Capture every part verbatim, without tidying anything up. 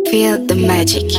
Feel the magic.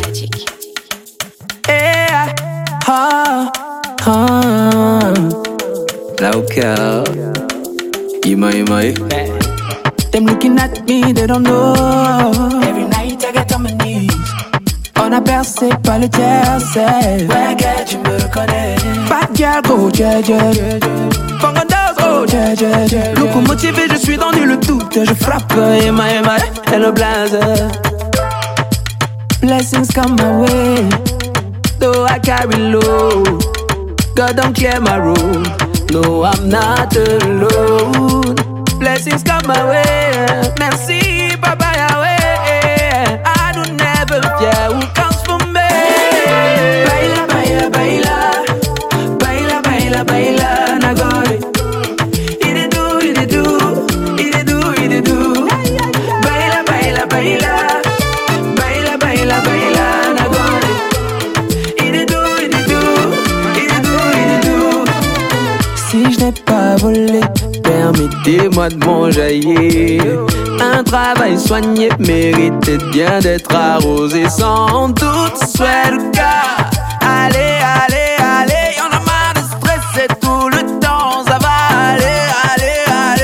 Yeah. Ah, ah. Local. Yima, yima, Them looking at me, they don't know. Every night I get on my knees. On a percé par le tiercé. Ouais, que tu me connais. Bad girl, go, yeah, yeah. Fangandos, go, yeah, yeah, yeah. Locomotivé, je suis dans nul doute. Je frappe, yima, yima, et le blaze. Blessings come my way. Though I carry low, God don't clear my road. No, I'm not alone. Blessings come my way. Merci, Baba Yahweh. I don't never fear who comes for me. Baila, baila, baila. Baila, baila, baila. Nagore. Ide do, ide do. Ide do, ide do. Baila, baila, baila. Baila, baila, baila. Nagore. Ide do, ide do. Ide do, ide do. Si je n'ai pas volé, permettez-moi de m'enjailler. Un travail soigné méritait bien d'être arrosé. Sans doute, soit le cas. Allez, allez, allez. Y'en a marre de stresser tout le temps. Ça va aller, allez,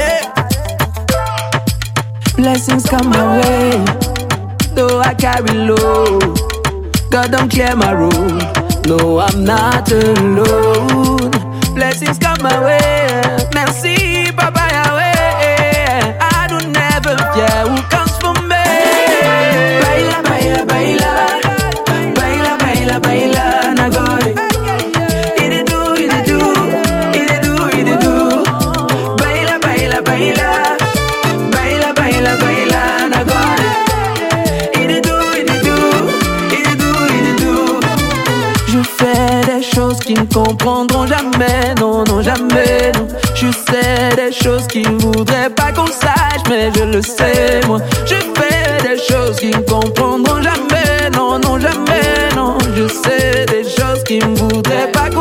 allez. Blessings come my way. Though I carry low, God don't clear my road. No, I'm not alone. Blessings come my way. Merci, Baba Yahweh. I don't never fear who comes for me. Baila, baila, baila. Baila, baila, baila. Nagore. Ide do, ide do. Ide do, ide do. Baila, baila, baila. Baila, baila, baila. Nagore. Ide do, ide do. Ide do, ide do. Je fais des choses qui ne comprendront jamais. Non, non, jamais, non. Je sais des choses qu'ils voudraient pas qu'on sache, mais je le sais, moi. Je fais des choses qu'ils ne comprendront jamais. Non, non, jamais, non. Je sais des choses qu'ils ne voudraient pas qu'on